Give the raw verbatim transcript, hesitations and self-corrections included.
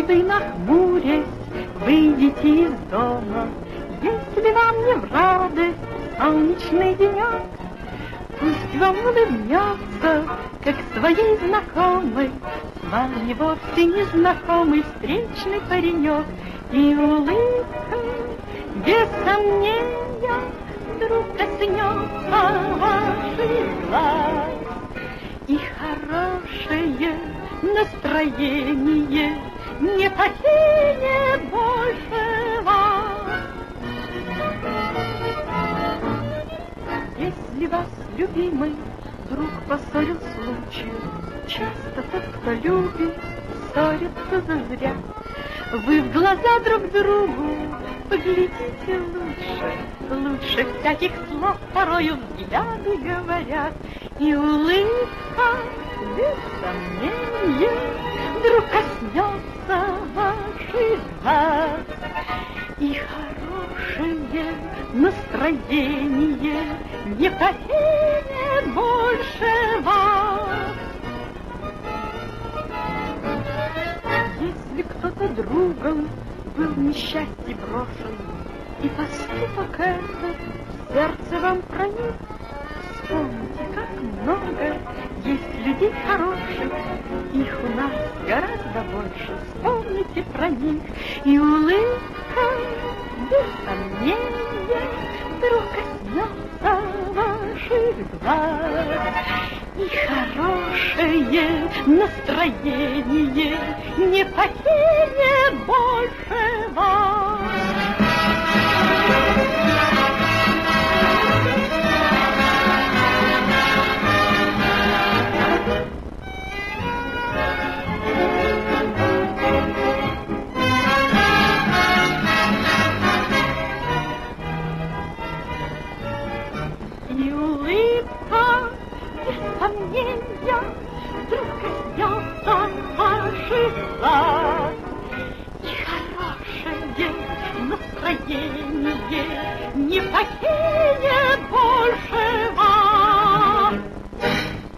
Однажды нахмурясь, выйдите из дома, если вам не в радость солнечный денек, пусть вам улыбнется, как своей знакомой, с вами вовсе незнакомый встречный паренек. И улыбка, без сомнения, вдруг коснется ваших глаз, и хорошее настроение не покинет больше вас. Если вас, любимый, друг поссорил случай, часто тот, кто любит, ссорится зазря. Вы в глаза друг другу поглядите лучше, лучше всяких слов порою взгляды говорят. И улыбка, без сомнения, вдруг коснется ваших глаз, и хорошее настроение не покинет больше вас. Если кто-то другом был в несчастье брошен, и поступок этот в сердце вам проник, вспомните, как много есть людей хороших, их у нас гораздо больше, вспомните про них. И улыбка, без сомнения, вдруг коснется ваших глаз, и хорошее настроение не покинет больше вас. И улыбка, без сомнения, вдруг коснется ваших глаз, и хорошее настроение не покинет больше.